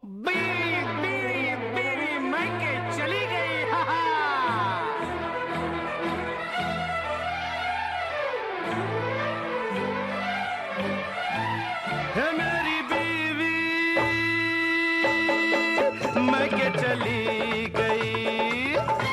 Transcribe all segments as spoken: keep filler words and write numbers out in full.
बीवी बीवी बीवी मैके चली गई। हा हा। है मेरी बीवी मैके चली गई।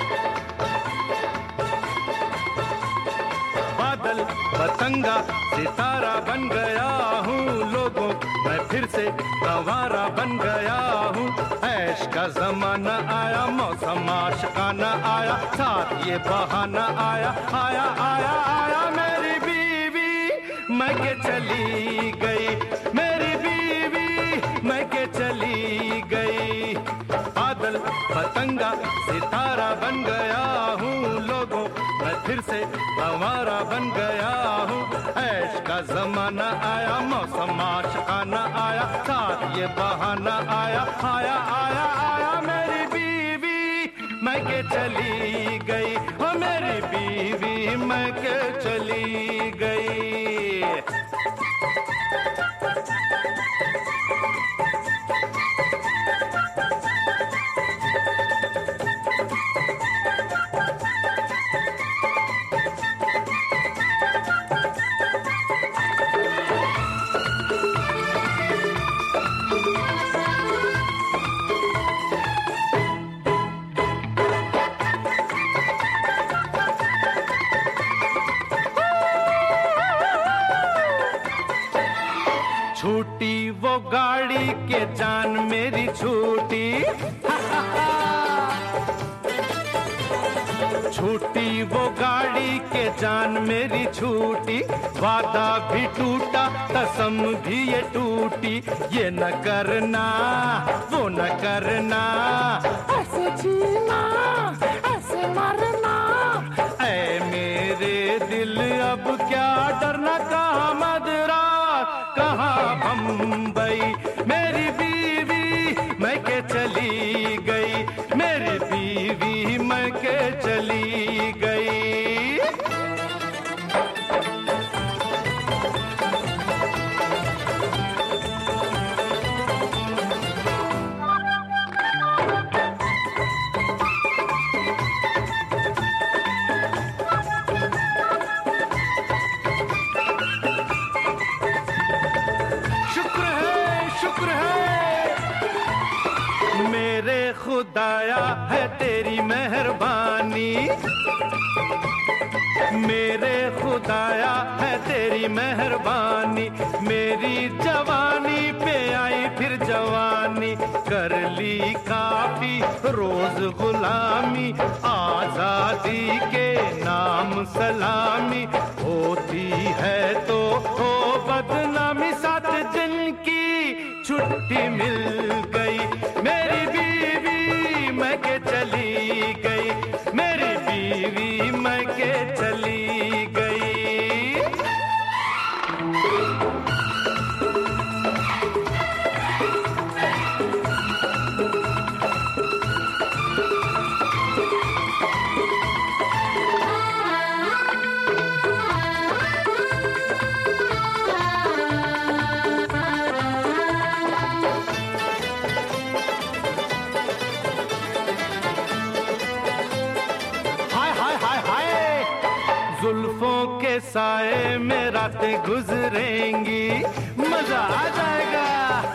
बादल पतंगा सितारा बन गया हूँ, लोगों मैं फिर से गंवारा बन गया हूँ। ऐश का जमाना आया, मौसम आशिकाना आया, साथ ये बहाना आया आया आया आया। मेरी बीवी मैके चली गई, मेरी बीवी मैके चली गई। बादल पतंगा सितारा बन गया हूँ, लोगों मैं फिर से गंवारा बन गया हूँ। ऐश का जमाना आया, मौसम आशिकाना आया, साथ ये बहाना आया आया आया आया। मेरी बीवी मैके चली गई, ओ मेरी बीवी मैके चली गई। छूटी वो गाड़ी के जान मेरी छूटी। छूटी वो गाड़ी के जान मेरी छूटी। वादा भी टूटा, कसम भी ये टूटी। ये न करना वो न करना, ऐसे जीना ऐसे मरना। ऐ मेरे दिल अब क्या डरना, कहाँ मदरास कहाँ बम्बई। मेरी बीवी मैके चली गई, मेरी बीवी मैके चली गई। मेरे खुदाया है तेरी मेहरबानी, मेरे खुदाया है तेरी मेहरबानी। मेरी जवानी पे आई फिर जवानी, कर ली काफी रोज गुलामी। आजादी के नाम सलामी, होती है तो हो बदनामी। सात दिन की छुट्टी मिल गई, मेरी बीवी मैके चली गई, मेरी बीवी मैके चली गई। जुल्फों के साए में रातें गुजरेंगी, मजा आ जाएगा।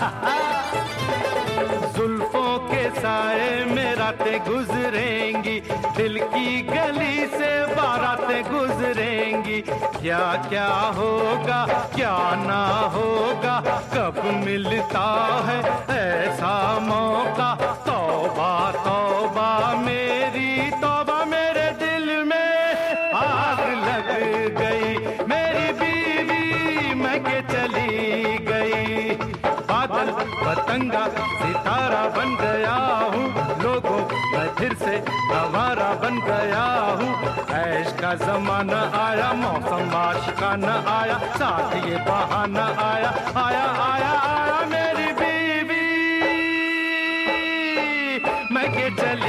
जुल्फों के साए में रातें गुजरेंगी, दिल की गली से बारातें गुजरेंगी। क्या क्या होगा क्या ना होगा, कब मिलता है ऐसा मौका। तौबा तौबा मेरी तौबा, मेरे दिल में आग लग गई। मेरी बीवी मैके चली गई। बादल पतंगा सितारा बन गया हूँ, लोगों मैं फिर से गंवारा बन गया हूँ। ऐश का जमाना आया, मौसम आशिकाना आया, साथ ये बहाना आया आया आया आया। मेरी बीवी मैके चली